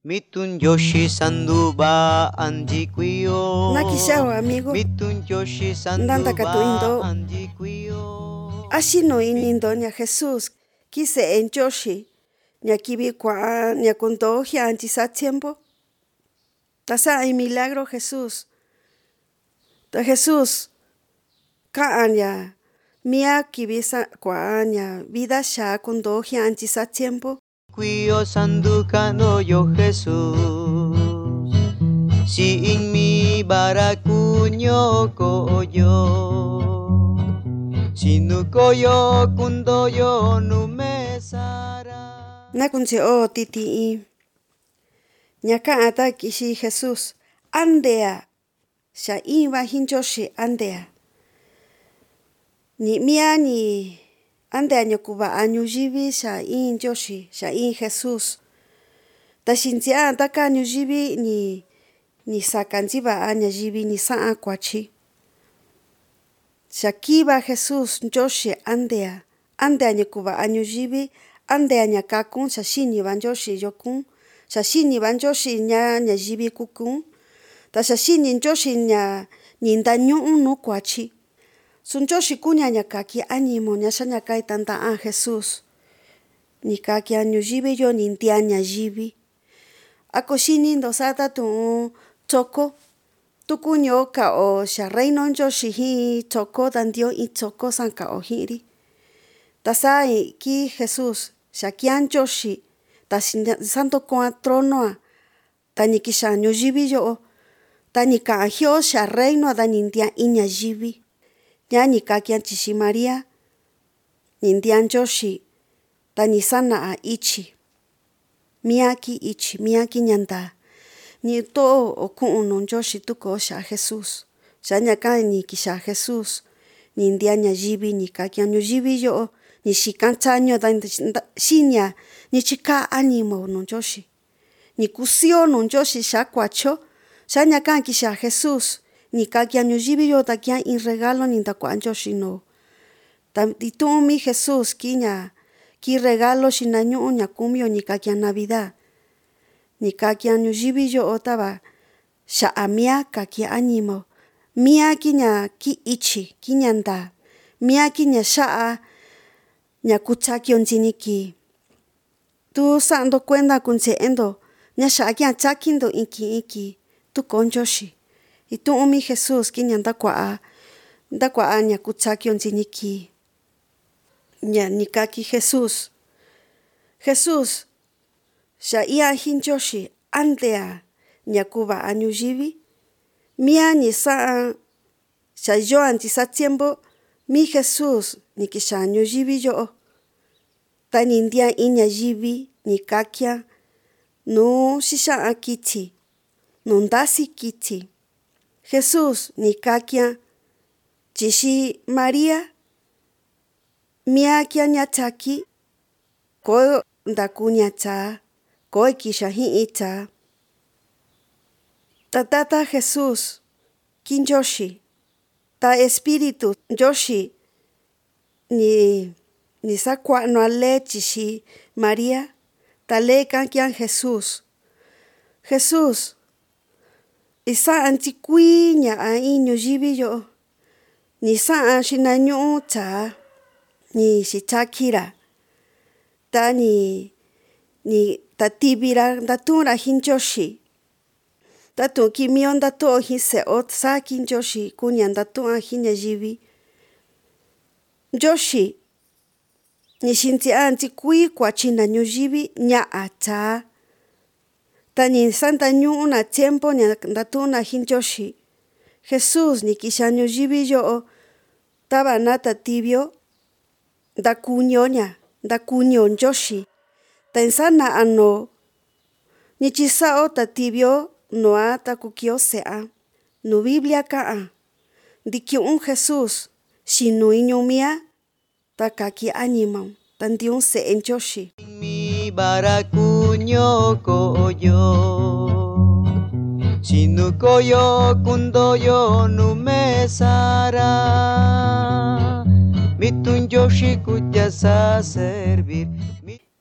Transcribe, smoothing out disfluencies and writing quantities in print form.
Mitun Yoshi Sanduba Anjiquio. Nakishawa amigo. Mitun Yoshi Ndanda katuindo. Sanduba Anjiquio. Ashino inindo nya Jesús. Kise en Yoshi. Nya kibi kwa nya kundo anchisa tiempo. Tasa hay milagro Jesús. Ta Jesús. Kaanya. Mia kibisa kwa nya vida sha kundo anchisa tiempo. Quio sanducano yo Jesús, si in mi baracuño coyo, si no coyo kundo yo no me sara. Nakunche o titi. Nyaka ata kishi Jesús, andea, sha iba hinjoshi andea. Ni mia ni andea nyokuba anyujibi sha in Joshi, sha in Jesús. Ta shintia taka anyujibi ni sakanjiba anyajibi ni saa kwachi. Sha kiba Jesús Joshi andea. Andea nyokuba anyujibi, andea nyakakun sha shini ban Joshi yokun. Sha shini ban Joshi nyajibi kukun. Ta sha shini Joshi nindanyu no kwachi. Sunjoshi kunya nyakaki animo nyashanya kai tanta Jesús. Nikaki anyujibi yo nintia nyajibi. Ako shini ndosata tu toko. Tukunyo ka o sha reino Joshi hi toko dandio i toko sanka o hiri. Tasai ki Jesús sha kian Joshi. Ta santo kwa tronoa. Ta nikisha anyujibi yo. Ta nika ahio sha reino da nintia i nyajibi. Yani kakian chishi Maria, nindian Joshi, tani sana a ichi. Miyaki nyanda. Ni to okuno Joshi tuko sha Jesús. Shanya ka ni kisha Jesús. Nindian nyajibi ni kakian nyajibi yo. Ni shikantanyo dan shinya. Ni chika animo no Joshi. Ni kusio no Joshi sha kwacho. Shanya ka kisha Jesús. Ni kakia nyujibi yo takia in regalo ni takuan Joshi no. Titumi Jesús ki regalo shinanyu nyakumyo ni kakia Navidad. Ni kakia nyujibi yo otaba sha amia kakia animo. Mia kinya ki ichi kinyanda. Mia kinya sha nya kuchakyo nziniki. Tu sando cuenta kunse endo nya sha kia chakindo iki tu kon Joshi. Itu umi Jesús kinya ndakwa nya kuchakyo nziniki. Nya nikaki Jesús. Jesús sha ia hin Joshi andea nya kuba anyujibi. Mia ni saa sha yo antisa tiempo mi Jesús nikisha anyujibi yo. Ta nindia inya jibi nikakia no shisha akiti. Nondasi kiti. Jesús nikakia chishi Maria miakia nyataki ko ndakunya cha ko kisha hiita. Tata Jesús kin Joshi ta espíritu Joshi ni sakwa no ale chishi Maria ta le kankian Jesús. Jesús isa antikwinya a inyo jibi yo. Ni saa shinanyu ta. Ni shitakira. Ta ni tatibira datura hin Joshi. Tatu kimion datu hise ot sa kin Joshi kunya datu a hinya jibi. Joshi. Ni shinti antikwi kwa china nyu jibi nya ata. Tani santa nyu una tiempo ni ndatuna hin Joshi. Jesús ni kisha nyujibi yo. Taba nata tibio. Ndakunyo Joshi. Tensana ano. Ni chisao ta tibio noa ta kukio sea. No Biblia kaa. Dikyo un Jesús. Shinu inyo mia. Ta kaki animam. Tandiun se en Joshi. Mi baracuño coyo, si no coyo kundo yo no me sara. Mitun Joshi kuya sa servir.